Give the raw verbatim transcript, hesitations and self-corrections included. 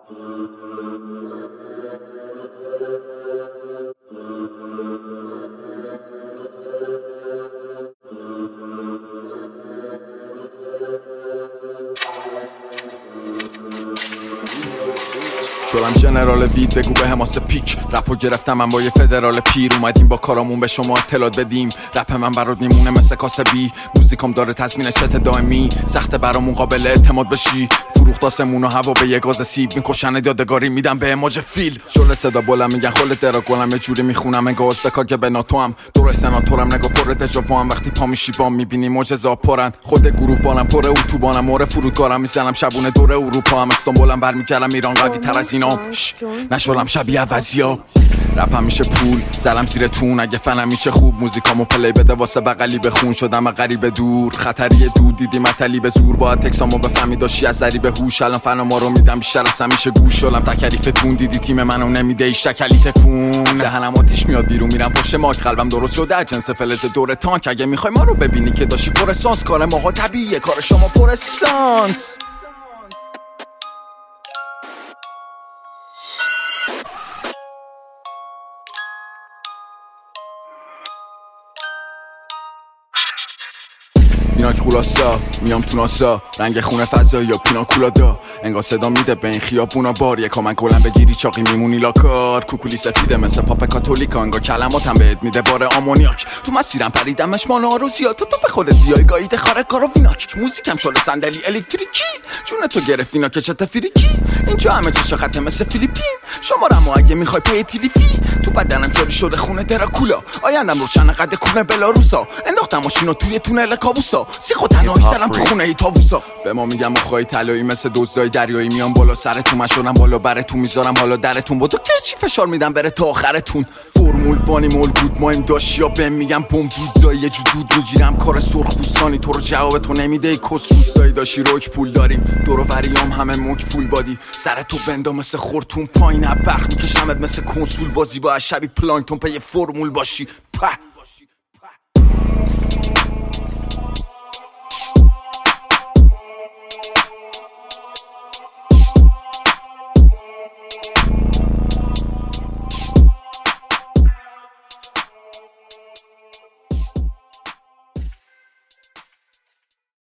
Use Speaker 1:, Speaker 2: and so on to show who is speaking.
Speaker 1: شدم جنرال وید بگو به حماس پیک رپو گرفتم من با یه فدرال پیر اومدیم با کارامون به شما اطلاع بدیم رپ من برات میمونه مثل کاسبی موزیکام داره تضمین چت دائمی سخت برامون قابل اعتماد بشی فروخت آسمون و هوا به یه گاز سیب میکشن یادگاری میدم به اماج فیل شل صدا بلند میگن خلت درا گلم یه جوری میخونم انگار استکا که به ناتو هم دور سناتورم نگاه پر دجاوا هم وقتی پا میشی بام میبینی معجزه پرن خود گروه بالم پر اتوبانم مور فرودگارم میزنم شبونه دور اروپا هم استانبولم برمیگردم ایران قوی تر از اینا نشولم شبیه عوضیا رپم میشه پول زلم زیر تون اگه فنم میشه خوب موزیکامو پلی بده واسه بغلی بخون شدم غریب دور خطریه دود دیدی متلی به زور باید تکسامو بفهمی داشتی از ذری به هوش الان فنا ما رو میدم بیشتر از همیشه گوش شدم تکلیفتون دیدی تیم منو نمیده ایش شکلی تکون دهنم آتیش میاد بیرون میرم پشت ماک قلبم درست شده جنس فلز دور تانک اگه میخوای ما رو ببینی که داشتی پر سانس کار ماها طبیعیه کار شما پر سانس ویناک خلاصا میام تو ناسا رنگ خونه فضایی یا پینا کولادا انگار صدا میده به این خیابونا بار یکا من گلم بگیری چاقی میمونی لاکار کوکولی سفیده مثل پاپ کاتولیکا انگار کلماتم بهت میده بار آمونیاک تو مسیرم پریدمش مان آروزیا تو تو به خودت بیای گایید خاره کارو ویناک موزیکم شده صندلی الکتریکی جون تو گرفینا که چت فریکی اینجا همه چه خط مثل فیلیپین شما رمو اگه میخوای پی تیلیفی تو بدنم جاری شده خونه دراکولا آیندم روشن قد کونه بلاروسا انداختم ماشینو توی تونل کابوسا سیخو تنهایی سرم تو خونه ای تاووسا به ما میگم مخای طلایی مثل دزدای دریایی میام بالا سرتون مشورم بالا براتون میذارم حالا درتون با تو که چی فشار میدم بره تا آخرتون فرمول فانی مول بود ما این داشیا بهم میگم بم دودزای یه جو دود میگیرم کار سرخپوستانی تو رو جواب تو نمیده ای کس روستایی داشی روک پول داریم دور و وریام همه موک فول بادی سر تو بندا مثل خورتون پایین برق میکشمت مثل کنسول بازی با شبی پلانکتون پی فرمول باشی په